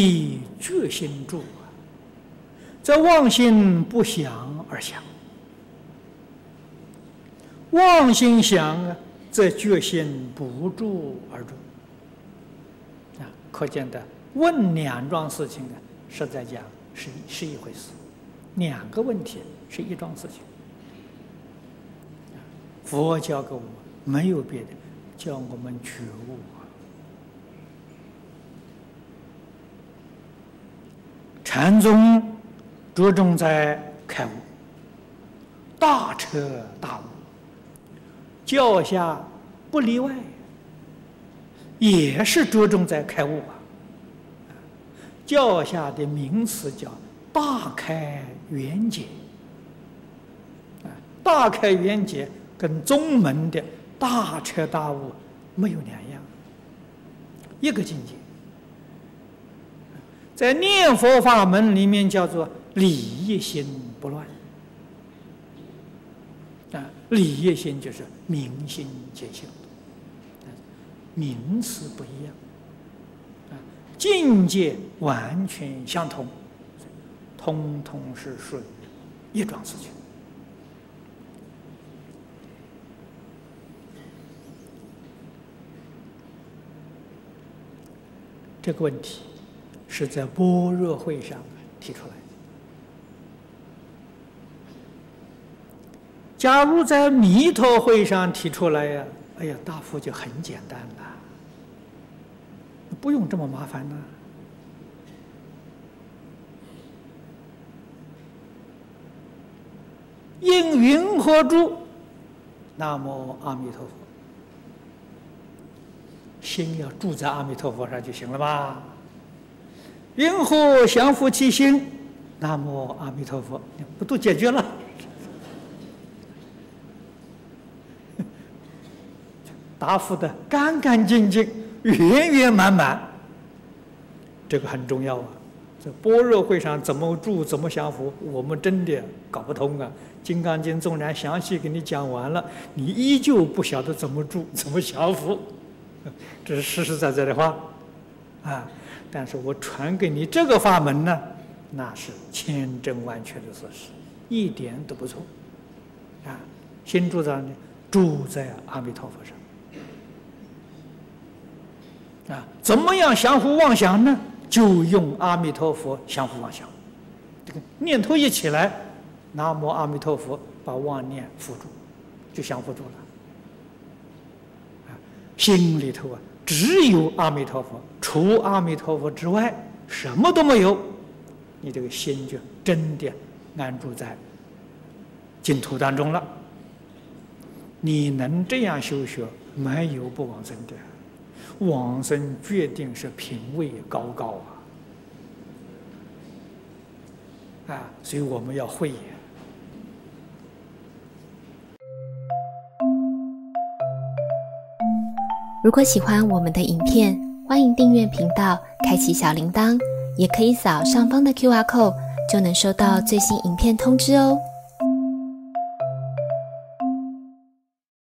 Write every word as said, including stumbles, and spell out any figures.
以觉心住，则妄心不想而想；妄心想，则觉心不住而住。啊，可见的问两桩事情呢，实在讲是是一回事，两个问题是一桩事情。佛教给我们没有别的，叫我们觉悟啊。禅宗着重在开悟，大彻大悟，教下不例外，也是着重在开悟啊。教下的名词叫大开圆解，啊，大开圆解跟宗门的大彻大悟没有两样，一个境界。在念佛法门里面叫做理一心不乱，啊，理一心就是明心见性，名词不一样，啊，境界完全相同，通通是属于一桩事情。这个问题是在般若会上提出来的。假如在弥陀会上提出来呀，哎呀，大佛就很简单了，不用这么麻烦呢。应云何住？南无阿弥陀佛。心要住在阿弥陀佛上就行了吧？云何降伏其心？南无阿弥陀佛，不都解决了？答复的干干净净、圆圆满满，这个很重要啊！这般若会上怎么住、怎么降伏，我们真的搞不通啊！《金刚经》纵然详细给你讲完了，你依旧不晓得怎么住、怎么降伏，这是实实在在的话啊！但是我传给你这个法门呢，那是千真万确的事实，一点都不错啊！心住在哪里？住在阿弥陀佛上啊！怎么样降伏妄想呢？就用阿弥陀佛降伏妄想。这个念头一起来，南无阿弥陀佛，把妄念扶住，就降伏住了。啊，心里头啊，只有阿弥陀佛，除阿弥陀佛之外，什么都没有。你这个心就真的安住在净土当中了。你能这样修学，没有不往生的。往生决定是品位高高啊！啊，所以我们要会。 如果喜欢我们的影片，欢迎订阅频道，开启小铃铛，也可以扫上方的 Q R code， 就能收到最新影片通知哦。